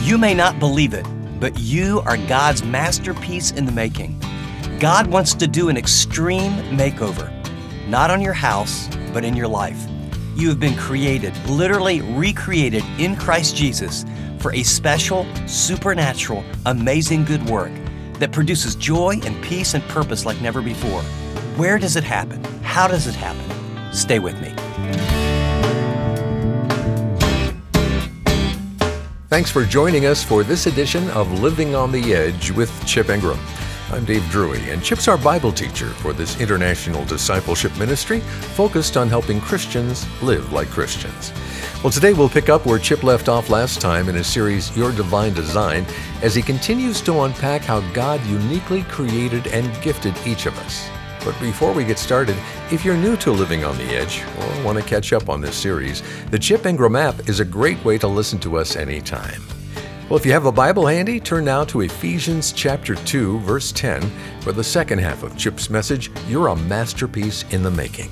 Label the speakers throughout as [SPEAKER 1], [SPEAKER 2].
[SPEAKER 1] You may not believe it, but you are God's masterpiece in the making. God wants to do an extreme makeover, not on your house, but in your life. You have been created, literally recreated in Christ Jesus for a special, supernatural, amazing good work that produces joy and peace and purpose like never before. Where does it happen? How does it happen? Stay with me.
[SPEAKER 2] Thanks for joining us for this edition of Living on the Edge with Chip Ingram. I'm Dave Drury, and Chip's our Bible teacher for this international discipleship ministry focused on helping Christians live like Christians. Well, today we'll pick up where Chip left off last time in his series, Your Divine Design, as he continues to unpack how God uniquely created and gifted each of us. But before we get started, if you're new to Living on the Edge or want to catch up on this series, the Chip Ingram app is a great way to listen to us anytime. Well, if you have a Bible handy, turn now to Ephesians chapter 2, verse 10, for the second half of Chip's message, You're a Masterpiece in the Making.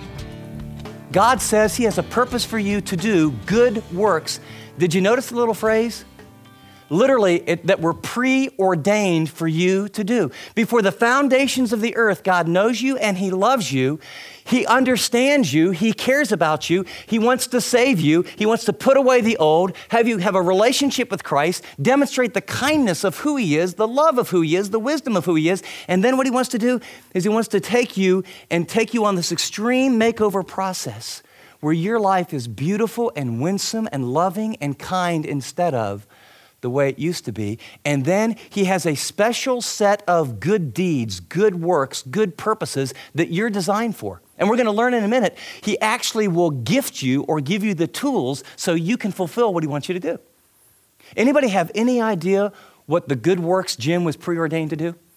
[SPEAKER 1] God says He has a purpose for you to do good works. Did you notice the little phrase? Literally, that were preordained for you to do. Before the foundations of the earth, God knows you and He loves you. He understands you. He cares about you. He wants to save you. He wants to put away the old, have you have a relationship with Christ, demonstrate the kindness of who He is, the love of who He is, the wisdom of who He is. And then what He wants to do is He wants to take you on this extreme makeover process where your life is beautiful and winsome and loving and kind instead of the way it used to be. And then He has a special set of good deeds, good works, good purposes that you're designed for. And we're going to learn in a minute, He actually will gift you or give you the tools so you can fulfill what He wants you to do. Anybody have any idea what the good works Jim was preordained to do?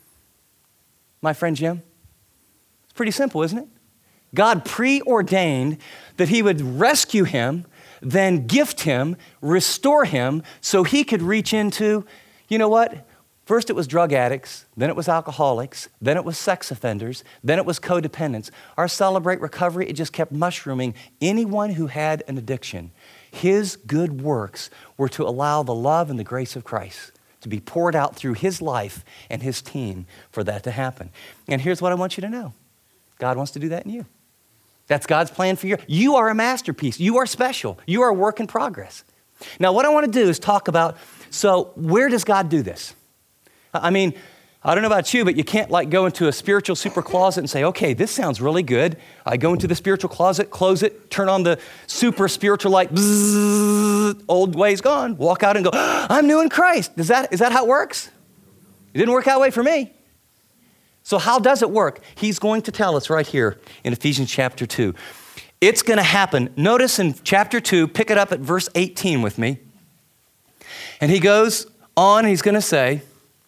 [SPEAKER 1] My friend Jim? It's pretty simple, isn't it? God preordained that He would rescue him, then gift him, restore him, so he could reach into, you know what? First it was drug addicts, then it was alcoholics, then it was sex offenders, then it was codependents. Our Celebrate Recovery, it just kept mushrooming. Anyone who had an addiction, His good works were to allow the love and the grace of Christ to be poured out through His life and His team for that to happen. And here's what I want you to know. God wants to do that in you. That's God's plan for you. You are a masterpiece. You are special. You are a work in progress. Now, what I want to do is talk about, so where does God do this? I mean, I don't know about you, but you can't go into a spiritual super closet and say, okay, this sounds really good. I go into the spiritual closet, close it, turn on the super spiritual light, bzzz, old ways gone, walk out and go, I'm new in Christ. Is that how it works? It didn't work that way for me. So how does it work? He's going to tell us right here in Ephesians chapter 2. It's going to happen. Notice in chapter 2, pick it up at verse 18 with me. And he goes on, and he's going to say,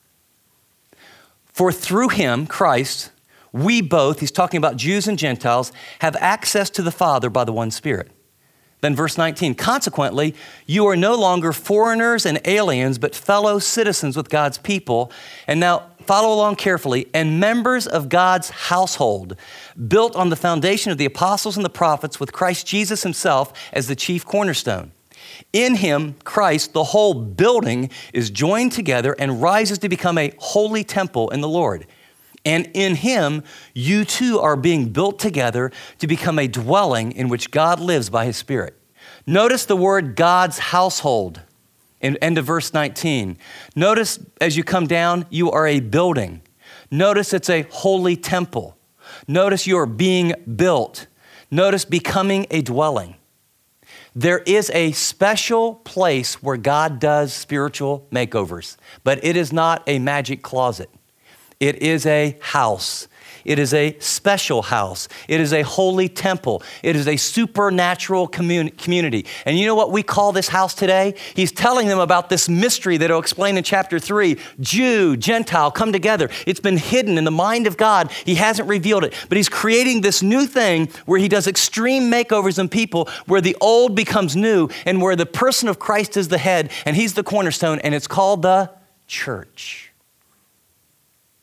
[SPEAKER 1] for through Him, Christ, we both, he's talking about Jews and Gentiles, have access to the Father by the one Spirit. Then verse 19, consequently, you are no longer foreigners and aliens, but fellow citizens with God's people. And now follow along carefully, and members of God's household, built on the foundation of the apostles and the prophets with Christ Jesus Himself as the chief cornerstone. In Him, Christ, the whole building is joined together and rises to become a holy temple in the Lord. And in Him, you too are being built together to become a dwelling in which God lives by His Spirit. Notice the word God's household in end of verse 19. Notice as you come down, you are a building. Notice it's a holy temple. Notice you are being built. Notice becoming a dwelling. There is a special place where God does spiritual makeovers, but it is not a magic closet. It is a house. It is a special house. It is a holy temple. It is a supernatural community. And you know what we call this house today? He's telling them about this mystery that he'll explain in chapter 3. Jew, Gentile, come together. It's been hidden in the mind of God. He hasn't revealed it. But He's creating this new thing where He does extreme makeovers in people, where the old becomes new and where the person of Christ is the head and He's the cornerstone, and it's called the church.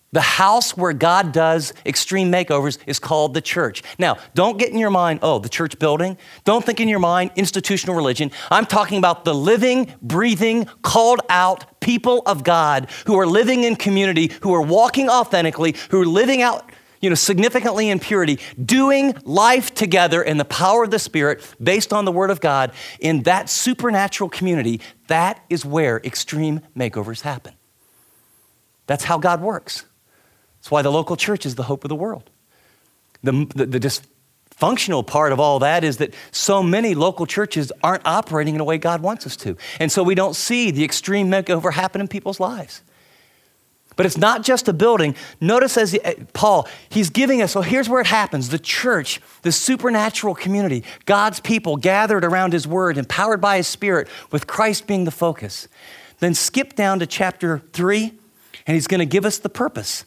[SPEAKER 1] The house where God does extreme makeovers is called the church. Now, don't get in your mind, oh, the church building. Don't think in your mind institutional religion. I'm talking about the living, breathing, called out people of God who are living in community, who are walking authentically, who are living out, significantly in purity, doing life together in the power of the Spirit based on the Word of God in that supernatural community. That is where extreme makeovers happen. That's how God works. That's why the local church is the hope of the world. The dysfunctional part of all that is that so many local churches aren't operating in a way God wants us to. And so we don't see the extreme makeover happen in people's lives. But it's not just a building. Notice as Paul, he's giving us, so here's where it happens. The church, the supernatural community, God's people gathered around his word, empowered by his Spirit, with Christ being the focus. Then skip down to chapter 3, and he's going to give us the purpose.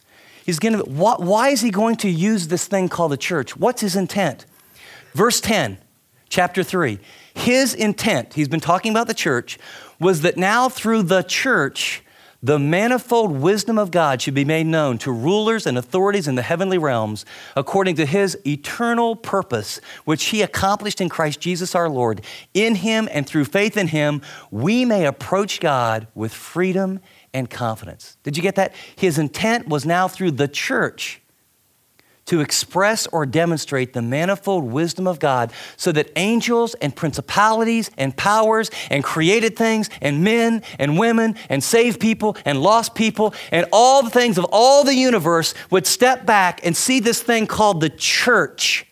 [SPEAKER 1] Why is he going to use this thing called the church? What's his intent? Verse 10, chapter 3. His intent, he's been talking about the church, was that now through the church, the manifold wisdom of God should be made known to rulers and authorities in the heavenly realms according to his eternal purpose, which he accomplished in Christ Jesus our Lord. In him and through faith in him, we may approach God with freedom and confidence. Did you get that? His intent was now through the church to express or demonstrate the manifold wisdom of God so that angels and principalities and powers and created things and men and women and saved people and lost people and all the things of all the universe would step back and see this thing called the church.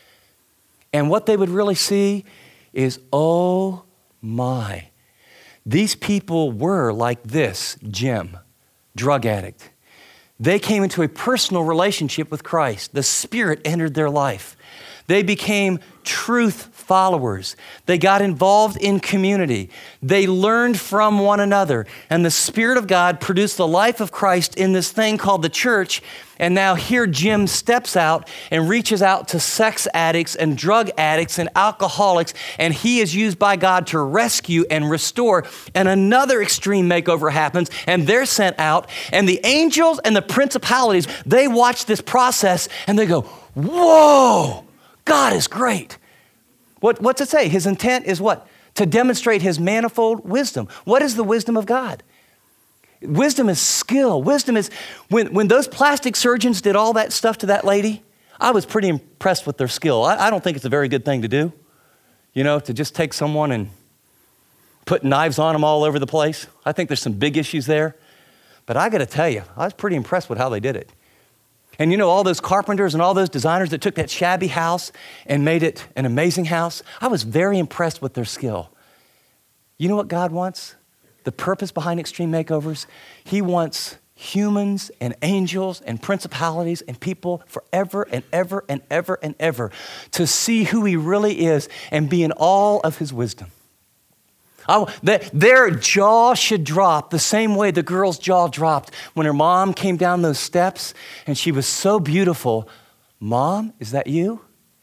[SPEAKER 1] And what they would really see is, oh my, these people were like this Jim, drug addict. They came into a personal relationship with Christ. The Spirit entered their life. They became truth followers. They got involved in community. They learned from one another. And the Spirit of God produced the life of Christ in this thing called the church. And now here Jim steps out and reaches out to sex addicts and drug addicts and alcoholics. And he is used by God to rescue and restore. And another extreme makeover happens and they're sent out. And the angels and the principalities, they watch this process and they go, whoa, God is great. What's it say? His intent is what? To demonstrate his manifold wisdom. What is the wisdom of God? Wisdom is skill. Wisdom is, when those plastic surgeons did all that stuff to that lady, I was pretty impressed with their skill. I don't think it's a very good thing to do, to just take someone and put knives on them all over the place. I think there's some big issues there. But I got to tell you, I was pretty impressed with how they did it. And all those carpenters and all those designers that took that shabby house and made it an amazing house, I was very impressed with their skill. You know what God wants? The purpose behind extreme makeovers? He wants humans and angels and principalities and people forever and ever and ever and ever to see who he really is and be in awe of his wisdom. Their jaw should drop the same way the girl's jaw dropped when her mom came down those steps and she was so beautiful. Mom, is that you?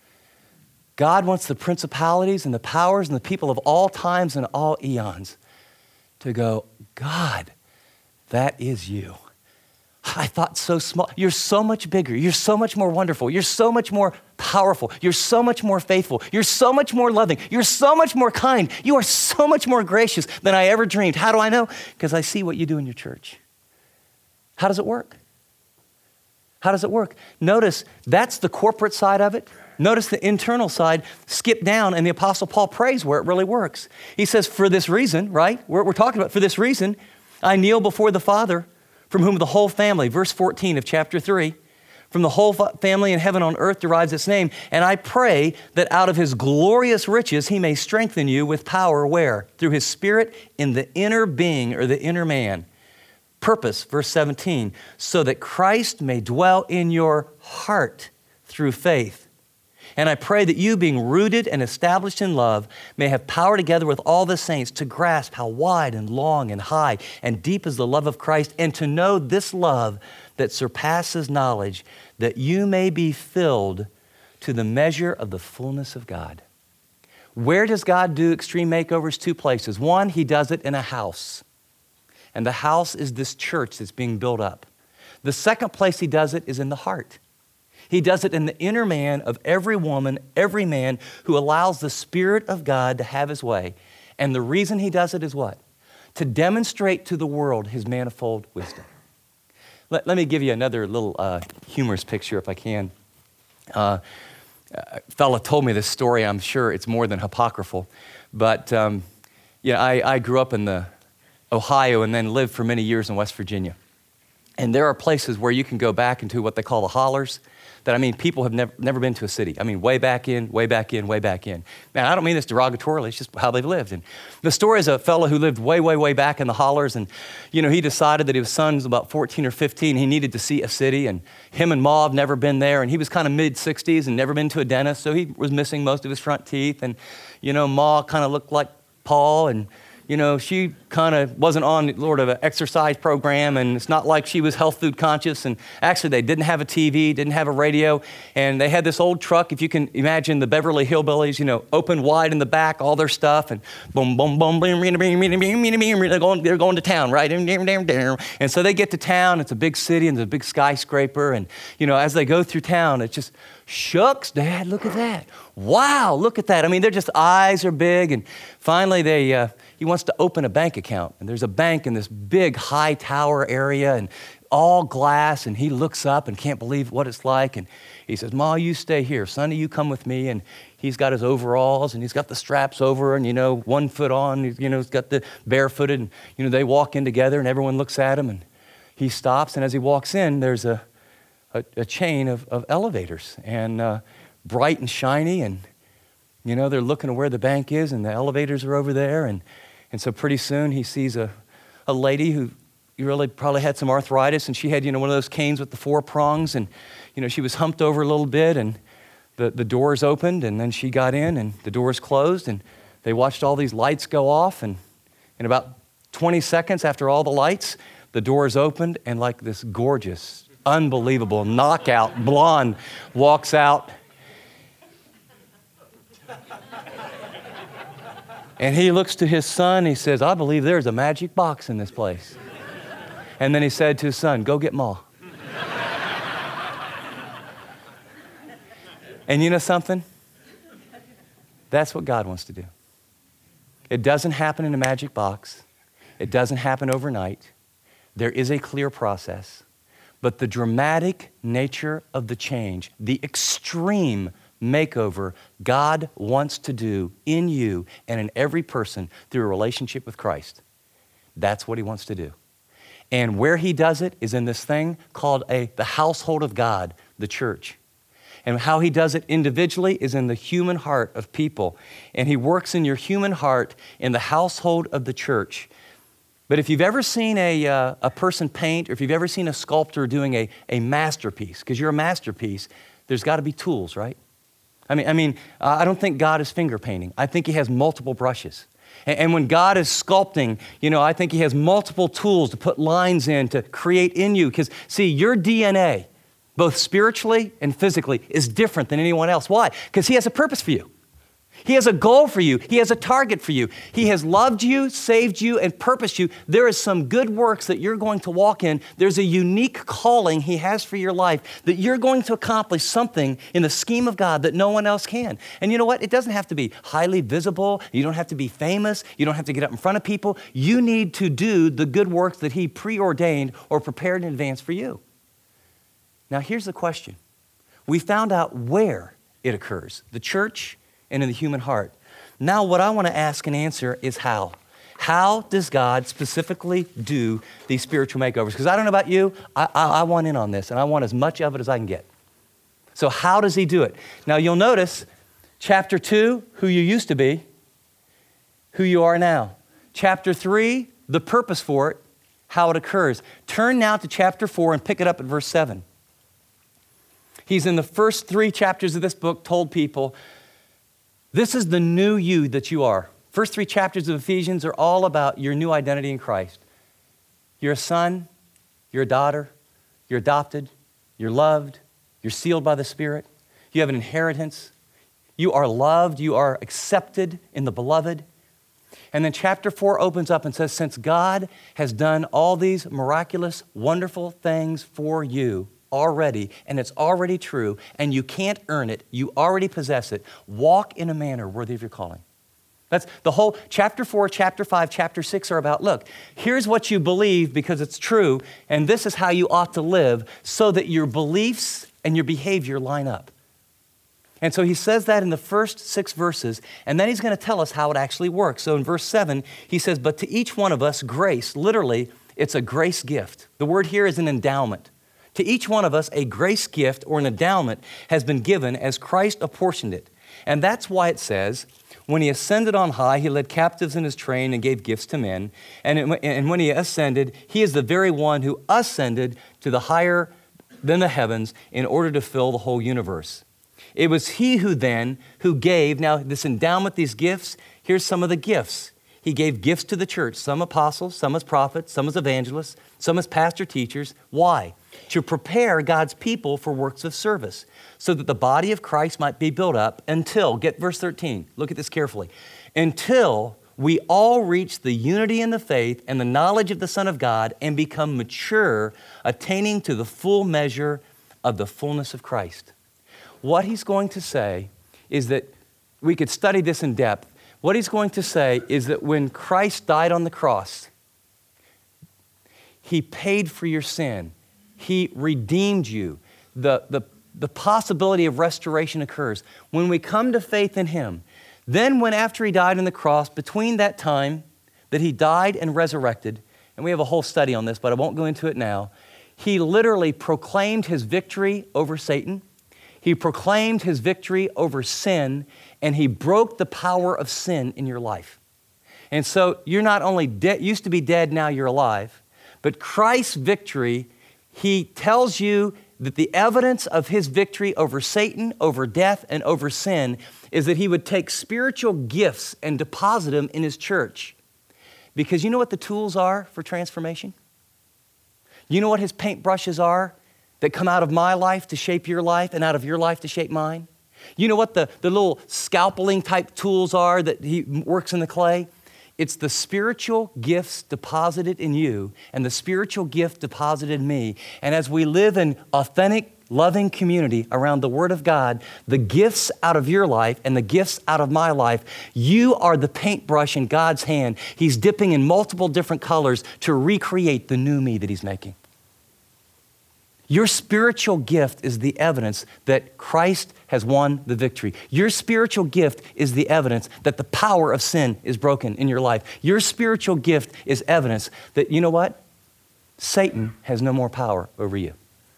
[SPEAKER 1] God wants the principalities and the powers and the people of all times and all eons to go, God, that is you. I thought so small. You're so much bigger. You're so much more wonderful. You're so much more powerful. You're so much more faithful. You're so much more loving. You're so much more kind. You are so much more gracious than I ever dreamed. How do I know? Because I see what you do in your church. How does it work? How does it work? Notice that's the corporate side of it. Notice the internal side. Skip down, and the Apostle Paul prays where it really works. He says, for this reason, right? We're talking about, for this reason, I kneel before the Father, from whom the whole family, verse 14 of chapter 3, from the whole family in heaven on earth derives its name. And I pray that out of his glorious riches, he may strengthen you with power where? Through his Spirit in the inner being or the inner man. Purpose, verse 17, so that Christ may dwell in your heart through faith. And I pray that you, being rooted and established in love, may have power together with all the saints to grasp how wide and long and high and deep is the love of Christ, and to know this love that surpasses knowledge, that you may be filled to the measure of the fullness of God. Where does God do extreme makeovers? Two places. One, he does it in a house. And the house is this church that's being built up. The second place he does it is in the heart. He does it in the inner man of every woman, every man who allows the Spirit of God to have his way. And the reason he does it is what? To demonstrate to the world his manifold wisdom. Let me give you another little humorous picture if I can. A fella told me this story. I'm sure it's more than apocryphal. But I grew up in Ohio and then lived for many years in West Virginia. And there are places where you can go back into what they call the hollers. That, I mean, people have never been to a city. I mean, way back in, way back in, way back in. Now, I don't mean this derogatorily. It's just how they've lived. And the story is a fellow who lived way, way, way back in the hollers. And, he decided that his son was about 14 or 15. He needed to see a city. And him and Ma have never been there. And he was kind of mid-60s and never been to a dentist. So he was missing most of his front teeth. And, Ma kind of looked like Paul. And, she kind of wasn't on sort of an exercise program, and it's not like she was health food conscious. And actually, they didn't have a TV, didn't have a radio, and they had this old truck, if you can imagine the Beverly Hillbillies, open wide in the back, all their stuff, and boom, boom, boom, they're going to town, right? And so they get to town, it's a big city, and there's a big skyscraper, and, as they go through town, it's just, shucks, Dad, look at that. Wow, look at that. I mean, their just eyes are big, and finally he wants to open a bank account. And there's a bank in this big high tower area and all glass. And he looks up and can't believe what it's like. And he says, Ma, you stay here. Sonny, you come with me. And he's got his overalls and he's got the straps over and, 1 foot on, he's got the barefooted. And, they walk in together and everyone looks at him and he stops. And as he walks in, there's a chain of elevators and bright and shiny. And, they're looking at where the bank is and the elevators are over there. And so pretty soon he sees a lady who really probably had some arthritis, and she had, one of those canes with the 4 prongs, and, she was humped over a little bit, and the doors opened, and then she got in, and the doors closed, and they watched all these lights go off, and in about 20 seconds after all the lights, the doors opened, and like this gorgeous, unbelievable, knockout blonde walks out. And he looks to his son, he says, I believe there's a magic box in this place. And then he said to his son, go get Ma. And you know something? That's what God wants to do. It doesn't happen in a magic box. It doesn't happen overnight. There is a clear process. But the dramatic nature of the change, the extreme makeover God wants to do in you and in every person through a relationship with Christ. That's what he wants to do. And where he does it is in this thing called the household of God, the church. And how he does it individually is in the human heart of people. And he works in your human heart in the household of the church. But if you've ever seen a person paint, or if you've ever seen a sculptor doing a masterpiece, because you're a masterpiece, there's got to be tools, right? I don't think God is finger painting. I think he has multiple brushes. And when God is sculpting, I think he has multiple tools to put lines in to create in you. Because, see, your DNA, both spiritually and physically, is different than anyone else. Why? Because he has a purpose for you. He has a goal for you. He has a target for you. He has loved you, saved you, and purposed you. There is some good works that you're going to walk in. There's a unique calling he has for your life that you're going to accomplish something in the scheme of God that no one else can. And you know what? It doesn't have to be highly visible. You don't have to be famous. You don't have to get up in front of people. You need to do the good works that he preordained or prepared in advance for you. Now, here's the question. We found out where it occurs, the church and in the human heart. Now, what I want to ask and answer is how. How does God specifically do these spiritual makeovers? Because I don't know about you, I want in on this, and I want as much of it as I can get. So how does he do it? Now, you'll notice, chapter 2, who you used to be, who you are now. Chapter 3, the purpose for it, how it occurs. Turn now to chapter 4 and pick it up at verse 7. He's in the first 3 chapters of this book told people, this is the new you that you are. First 3 chapters of Ephesians are all about your new identity in Christ. You're a son, you're a daughter, you're adopted, you're loved, you're sealed by the Spirit, you have an inheritance, you are loved, you are accepted in the beloved. And then chapter 4 opens up and says, since God has done all these miraculous, wonderful things for you already, and it's already true, and you can't earn it, you already possess it, walk in a manner worthy of your calling. That's the whole chapter 4, chapter 5, chapter 6 are about, look, here's what you believe because it's true, and this is how you ought to live so that your beliefs and your behavior line up. And so he says that in the first 6 verses, and then he's going to tell us how it actually works. So in verse 7, he says, but to each one of us, grace, literally, it's a grace gift. The word here is an endowment. To each one of us, a grace gift or an endowment has been given as Christ apportioned it. And that's why it says, when he ascended on high, he led captives in his train and gave gifts to men. And when he ascended, he is the very one who ascended to the higher than the heavens in order to fill the whole universe. It was he who gave, now this endowment, these gifts, here's some of the gifts. He gave gifts to the church, some apostles, some as prophets, some as evangelists, some as pastor teachers. Why? To prepare God's people for works of service, so that the body of Christ might be built up until, get verse 13, look at this carefully, until we all reach the unity in the faith and the knowledge of the Son of God and become mature, attaining to the full measure of the fullness of Christ. What he's going to say is that we could study this in depth. What he's going to say is that when Christ died on the cross, he paid for your sin. He redeemed you. The possibility of restoration occurs. When we come to faith in him, then when after he died on the cross, between that time that he died and resurrected, and we have a whole study on this, but I won't go into it now, he literally proclaimed his victory over Satan. He proclaimed his victory over sin, and he broke the power of sin in your life. And so you're not only used to be dead, now you're alive, but Christ's victory, he tells you that the evidence of his victory over Satan, over death, and over sin is that he would take spiritual gifts and deposit them in his church. Because you know what the tools are for transformation? You know what his paintbrushes are that come out of my life to shape your life and out of your life to shape mine? You know what the little scalpeling type tools are that he works in the clay? It's the spiritual gifts deposited in you and the spiritual gift deposited in me. And as we live in authentic, loving community around the Word of God, the gifts out of your life and the gifts out of my life, you are the paintbrush in God's hand. He's dipping in multiple different colors to recreate the new me that he's making. Your spiritual gift is the evidence that Christ has won the victory. Your spiritual gift is the evidence that the power of sin is broken in your life. Your spiritual gift is evidence that, you know what? Satan has no more power over you.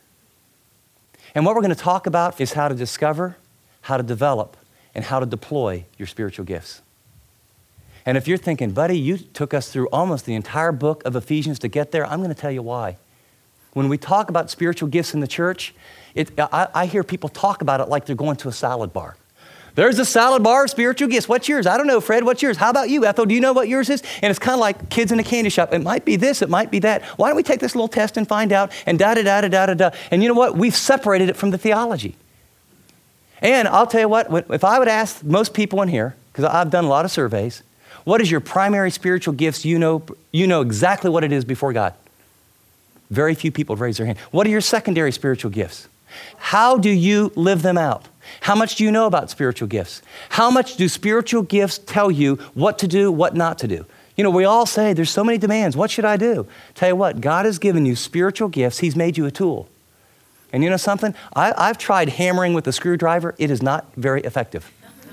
[SPEAKER 1] And what we're going to talk about is how to discover, how to develop, and how to deploy your spiritual gifts. And if you're thinking, buddy, you took us through almost the entire book of Ephesians to get there, I'm going to tell you why. When we talk about spiritual gifts in the church, I hear people talk about it like they're going to a salad bar. There's a salad bar of spiritual gifts. What's yours? I don't know, Fred. What's yours? How about you, Ethel? Do you know what yours is? And it's kind of like kids in a candy shop. It might be this. It might be that. Why don't we take this little test and find out? And da-da-da-da-da-da-da. And you know what? We've separated it from the theology. And I'll tell you what, if I would ask most people in here, because I've done a lot of surveys, what is your primary spiritual gifts? You know exactly what it is before God. Very few people raise their hand. What are your secondary spiritual gifts? How do you live them out? How much do you know about spiritual gifts? How much do spiritual gifts tell you what to do, what not to do? You know, we all say there's so many demands. What should I do? Tell you what, God has given you spiritual gifts. He's made you a tool. And you know something? I've tried hammering with a screwdriver. It is not very effective.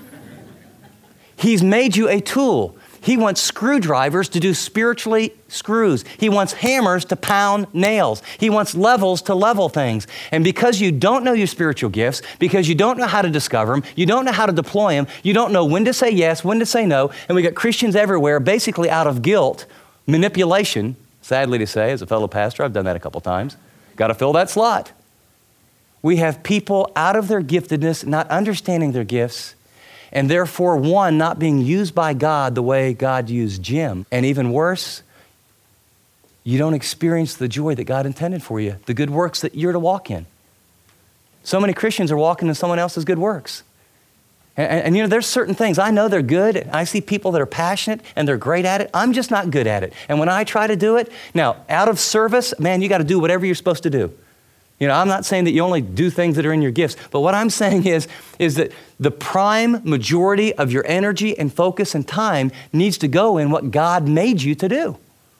[SPEAKER 1] He's made you a tool. He wants screwdrivers to do spiritually screws. He wants hammers to pound nails. He wants levels to level things. And because you don't know your spiritual gifts, because you don't know how to discover them, you don't know how to deploy them, you don't know when to say yes, when to say no, and we got Christians everywhere basically out of guilt, manipulation, sadly to say, as a fellow pastor, I've done that a couple times. Got to fill that slot. We have people out of their giftedness, not understanding their gifts, and therefore, one, not being used by God the way God used Jim. And even worse, you don't experience the joy that God intended for you, the good works that you're to walk in. So many Christians are walking in someone else's good works. And there's certain things, I know they're good. I see people that are passionate and they're great at it. I'm just not good at it. And when I try to do it, now, out of service, man, you got to do whatever you're supposed to do. I'm not saying that you only do things that are in your gifts, but what I'm saying is that the prime majority of your energy and focus and time needs to go in what God made you to do.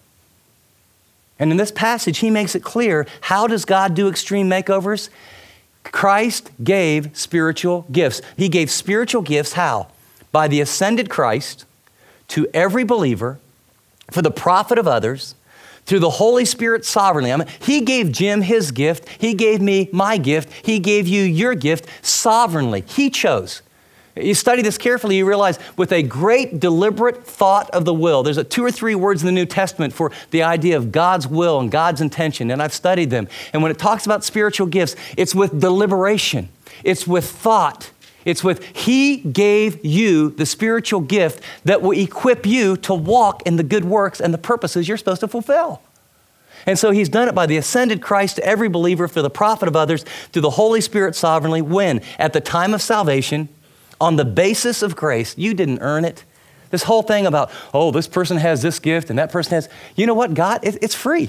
[SPEAKER 1] And in this passage, he makes it clear, how does God do extreme makeovers? Christ gave spiritual gifts. He gave spiritual gifts how? By the ascended Christ to every believer for the profit of others, through the Holy Spirit sovereignly. He gave Jim his gift. He gave me my gift. He gave you your gift sovereignly. He chose. You study this carefully, you realize with a great deliberate thought of the will. There's 2 or 3 words in the New Testament for the idea of God's will and God's intention, and I've studied them. And when it talks about spiritual gifts, it's with deliberation. It's with thought. It's with He gave you the spiritual gift that will equip you to walk in the good works and the purposes you're supposed to fulfill. And so He's done it by the ascended Christ to every believer for the profit of others through the Holy Spirit sovereignly. When? At the time of salvation, on the basis of grace. You didn't earn it. This whole thing about, this person has this gift and that person has, you know what, God, it's free.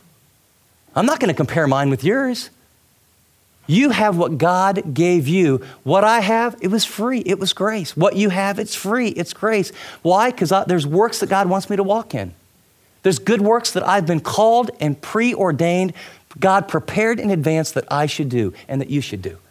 [SPEAKER 1] I'm not going to compare mine with yours. You have what God gave you. What I have, it was free. It was grace. What you have, it's free. It's grace. Why? Because there's works that God wants me to walk in. There's good works that I've been called and preordained, God prepared in advance that I should do and that you should do.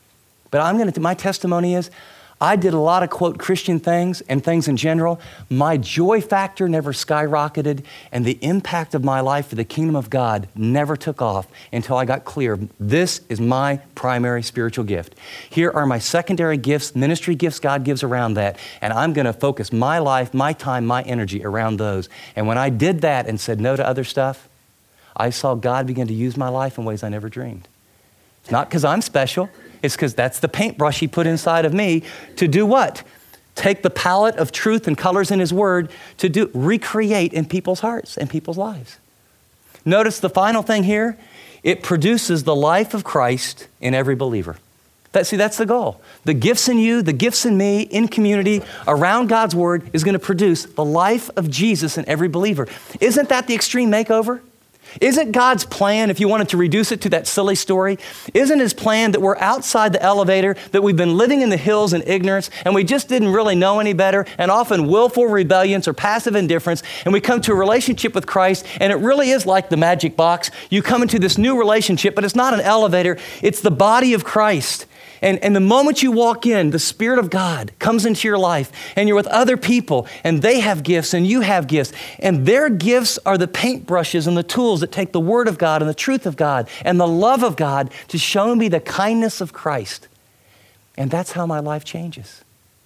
[SPEAKER 1] But my testimony is, I did a lot of, quote, Christian things and things in general. My joy factor never skyrocketed, and the impact of my life for the kingdom of God never took off until I got clear. This is my primary spiritual gift. Here are my secondary gifts, ministry gifts God gives around that, and I'm going to focus my life, my time, my energy around those. And when I did that and said no to other stuff, I saw God begin to use my life in ways I never dreamed. It's not because I'm special. It's because that's the paintbrush He put inside of me to do what? Take the palette of truth and colors in His Word to recreate in people's hearts and people's lives. Notice the final thing here. It produces the life of Christ in every believer. That's the goal. The gifts in you, the gifts in me, in community, around God's Word is going to produce the life of Jesus in every believer. Isn't that the extreme makeover? Isn't God's plan, if you wanted to reduce it to that silly story, isn't His plan that we're outside the elevator, that we've been living in the hills in ignorance, and we just didn't really know any better, and often willful rebellions or passive indifference, and we come to a relationship with Christ, and it really is like the magic box. You come into this new relationship, but it's not an elevator, it's the body of Christ. And the moment you walk in, the Spirit of God comes into your life, and you're with other people, and they have gifts, and you have gifts. And their gifts are the paintbrushes and the tools that take the Word of God and the truth of God and the love of God to show me the kindness of Christ. And that's how my life changes.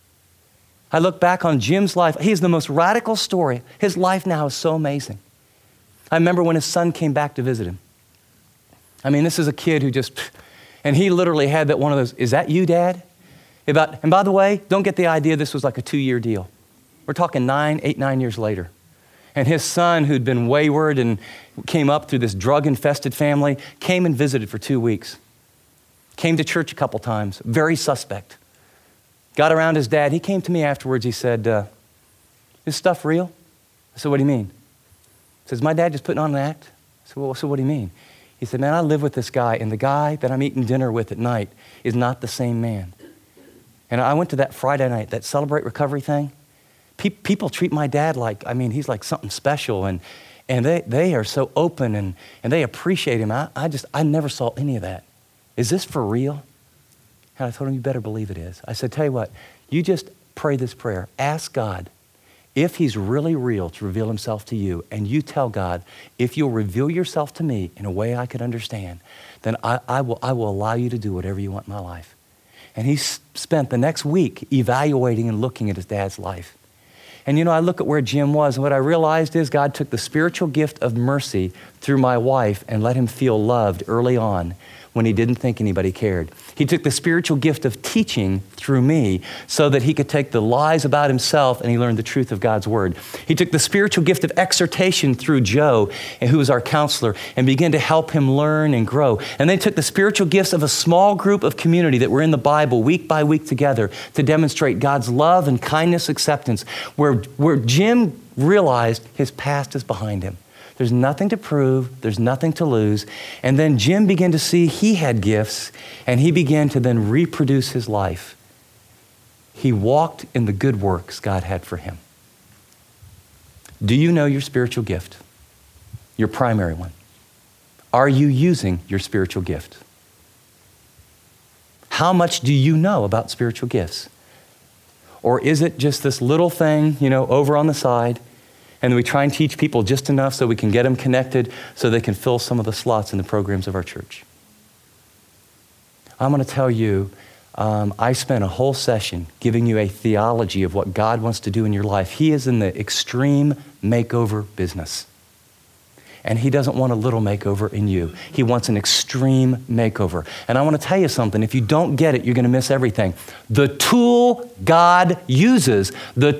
[SPEAKER 1] I look back on Jim's life. He's the most radical story. His life now is so amazing. I remember when his son came back to visit him. This is a kid who just... And he literally had that one of those, is that you, Dad? And by the way, don't get the idea this was like a 2-year deal. We're talking 9 years later. And his son, who'd been wayward and came up through this drug-infested family, came and visited for 2 weeks. Came to church a couple times, very suspect. Got around his dad. He came to me afterwards. He said, is stuff real? I said, what do you mean? He says, my dad just putting on an act. I said, well, so what do you mean? He said, man, I live with this guy, and the guy that I'm eating dinner with at night is not the same man. And I went to that Friday night, that Celebrate Recovery thing. People treat my dad like, he's like something special, and they are so open, and they appreciate him. I never saw any of that. Is this for real? And I told him, you better believe it is. I said, tell you what, you just pray this prayer. Ask God if He's really real to reveal Himself to you, and you tell God, if you'll reveal yourself to me in a way I could understand, then I will allow you to do whatever you want in my life. And he spent the next week evaluating and looking at his dad's life. And I look at where Jim was, and what I realized is God took the spiritual gift of mercy through my wife and let him feel loved early on, when he didn't think anybody cared. He took the spiritual gift of teaching through me so that he could take the lies about himself and he learned the truth of God's word. He took the spiritual gift of exhortation through Joe, who was our counselor, and began to help him learn and grow. And they took the spiritual gifts of a small group of community that were in the Bible week by week together to demonstrate God's love and kindness, acceptance, where Jim realized his past is behind him. There's nothing to prove, there's nothing to lose. And then Jim began to see he had gifts, and he began to then reproduce his life. He walked in the good works God had for him. Do you know your spiritual gift? Your primary one. Are you using your spiritual gift? How much do you know about spiritual gifts? Or is it just this little thing, over on the side, and we try and teach people just enough so we can get them connected so they can fill some of the slots in the programs of our church? I'm going to tell you, I spent a whole session giving you a theology of what God wants to do in your life. He is in the extreme makeover business. And he doesn't want a little makeover in you. He wants an extreme makeover. And I want to tell you something. If you don't get it, you're going to miss everything. The tools God uses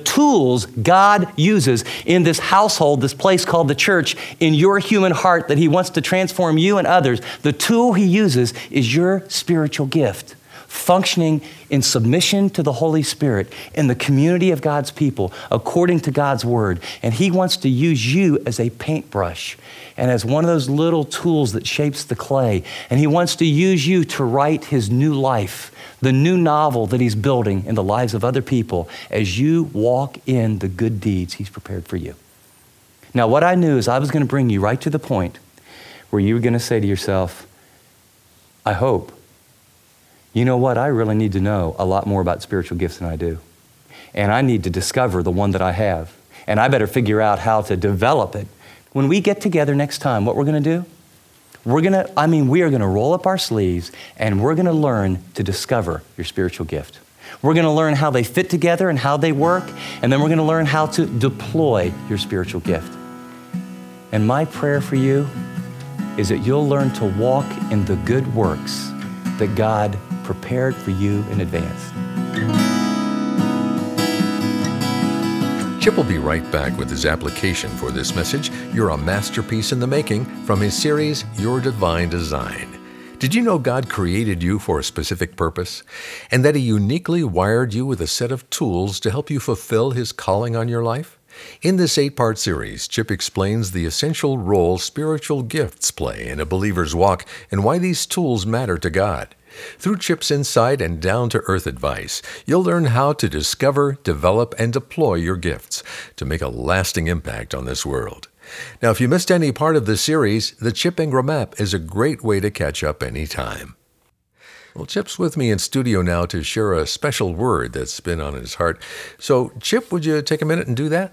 [SPEAKER 1] in this household, this place called the church, in your human heart that he wants to transform you and others, the tool he uses is your spiritual gift, functioning in submission to the Holy Spirit in the community of God's people according to God's word. And he wants to use you as a paintbrush and as one of those little tools that shapes the clay. And he wants to use you to write his new life, the new novel that he's building in the lives of other people as you walk in the good deeds he's prepared for you. Now, what I knew is I was going to bring you right to the point where you were going to say to yourself, I hope, you know what? I really need to know a lot more about spiritual gifts than I do. And I need to discover the one that I have. And I better figure out how to develop it. When we get together next time, what we're going to do? We are going to roll up our sleeves and we're going to learn to discover your spiritual gift. We're going to learn how they fit together and how they work. And then we're going to learn how to deploy your spiritual gift. And my prayer for you is that you'll learn to walk in the good works that God prepared for you in advance.
[SPEAKER 2] Chip will be right back with his application for this message, You're a Masterpiece in the Making, from his series, Your Divine Design. Did you know God created you for a specific purpose, and that he uniquely wired you with a set of tools to help you fulfill his calling on your life? In this 8-part series, Chip explains the essential role spiritual gifts play in a believer's walk and why these tools matter to God. Through Chip's insight and down-to-earth advice, you'll learn how to discover, develop, and deploy your gifts to make a lasting impact on this world. Now, if you missed any part of this series, the Chip Ingram app is a great way to catch up anytime. Well, Chip's with me in studio now to share a special word that's been on his heart. So, Chip, would you take a minute and do that?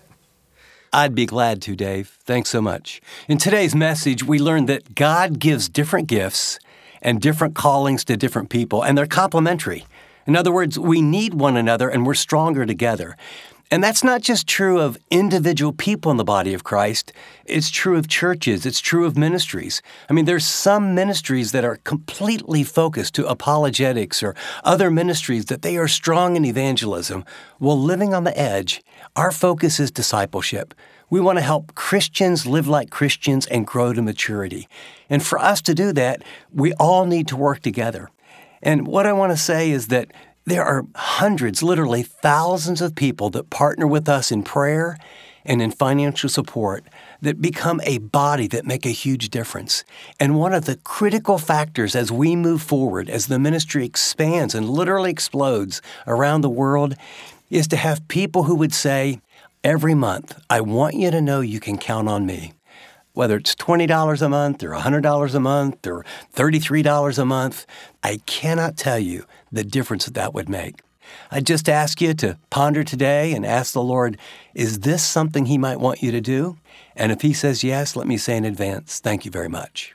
[SPEAKER 3] I'd be glad to, Dave. Thanks so much. In today's message, we learned that God gives different gifts and different callings to different people, and they're complementary. In other words, we need one another and we're stronger together. And that's not just true of individual people in the body of Christ. It's true of churches. It's true of ministries. There's some ministries that are completely focused to apologetics or other ministries that they are strong in evangelism. Well, living on the edge, our focus is discipleship. We want to help Christians live like Christians and grow to maturity. And for us to do that, we all need to work together. And what I want to say is that there are hundreds, literally thousands of people that partner with us in prayer and in financial support that become a body that make a huge difference. And one of the critical factors as we move forward, as the ministry expands and literally explodes around the world, is to have people who would say, every month, I want you to know you can count on me. Whether it's $20 a month or $100 a month or $33 a month, I cannot tell you the difference that would make. I just ask you to ponder today and ask the Lord, is this something he might want you to do? And if he says yes, let me say in advance, thank you very much.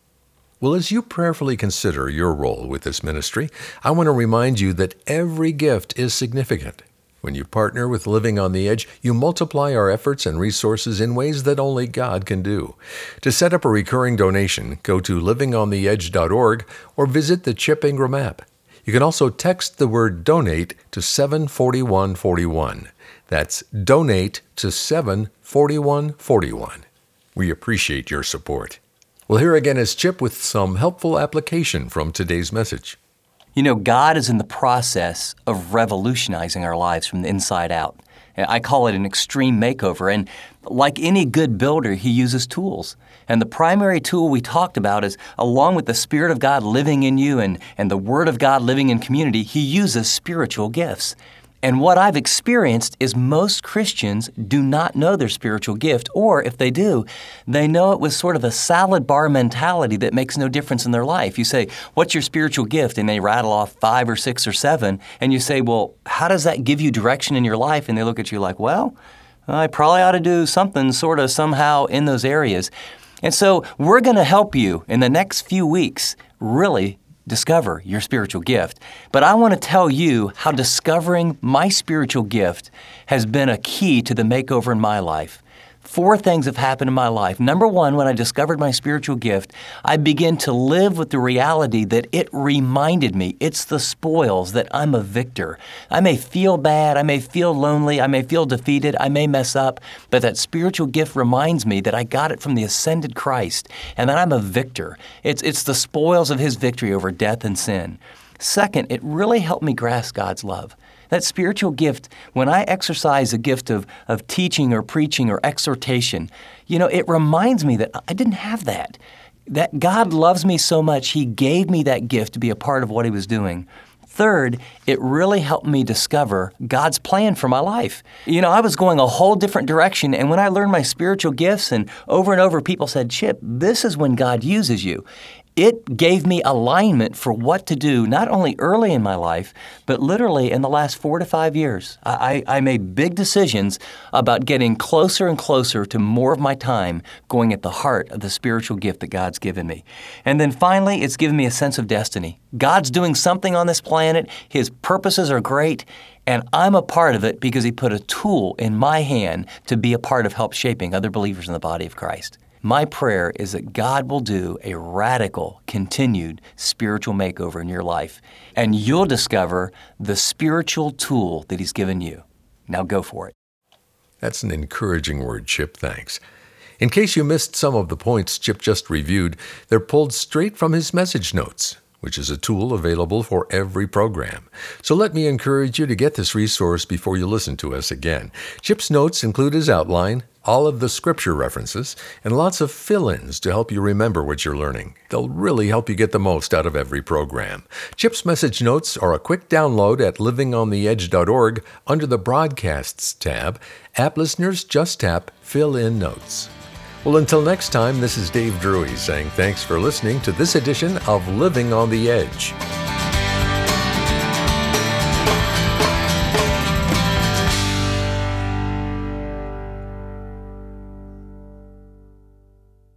[SPEAKER 2] Well, as you prayerfully consider your role with this ministry, I want to remind you that every gift is significant. When you partner with Living on the Edge, you multiply our efforts and resources in ways that only God can do. To set up a recurring donation, go to livingontheedge.org or visit the Chip Ingram app. You can also text the word donate to 74141. That's donate to 74141. We appreciate your support. Well, here again is Chip with some helpful application from today's message.
[SPEAKER 3] You know, God is in the process of revolutionizing our lives from the inside out. I call it an extreme makeover. And like any good builder, He uses tools. And the primary tool we talked about is, along with the Spirit of God living in you and the Word of God living in community, He uses spiritual gifts. And what I've experienced is most Christians do not know their spiritual gift, or if they do, they know it with sort of a salad bar mentality that makes no difference in their life. You say, what's your spiritual gift? And they rattle off 5 or 6 or 7, and you say, well, how does that give you direction in your life? And they look at you like, well, I probably ought to do something sort of somehow in those areas. And so we're going to help you in the next few weeks really discover your spiritual gift. But I want to tell you how discovering my spiritual gift has been a key to the makeover in my life. 4 things have happened in my life. Number 1, when I discovered my spiritual gift, I began to live with the reality that it reminded me, it's the spoils, that I'm a victor. I may feel bad, I may feel lonely, I may feel defeated, I may mess up, but that spiritual gift reminds me that I got it from the ascended Christ and that I'm a victor. It's the spoils of His victory over death and sin. Second, it really helped me grasp God's love. That spiritual gift, when I exercise a gift of teaching or preaching or exhortation, it reminds me that I didn't have that. That God loves me so much, He gave me that gift to be a part of what He was doing. Third, it really helped me discover God's plan for my life. I was going a whole different direction, and when I learned my spiritual gifts, and over people said, Chip, this is when God uses you. It gave me alignment for what to do, not only early in my life, but literally in the last 4 to 5 years. I made big decisions about getting closer and closer to more of my time going at the heart of the spiritual gift that God's given me. And then finally, it's given me a sense of destiny. God's doing something on this planet. His purposes are great, and I'm a part of it because He put a tool in my hand to be a part of help shaping other believers in the body of Christ. My prayer is that God will do a radical, continued spiritual makeover in your life, and you'll discover the spiritual tool that He's given you. Now go for it.
[SPEAKER 2] That's an encouraging word, Chip. Thanks. In case you missed some of the points Chip just reviewed, they're pulled straight from his message notes, which is a tool available for every program. So let me encourage you to get this resource before you listen to us again. Chip's notes include his outline, all of the scripture references, and lots of fill-ins to help you remember what you're learning. They'll really help you get the most out of every program. Chip's message notes are a quick download at livingontheedge.org under the Broadcasts tab. App listeners just tap Fill in Notes. Well, until next time, this is Dave Drury saying thanks for listening to this edition of Living on the Edge.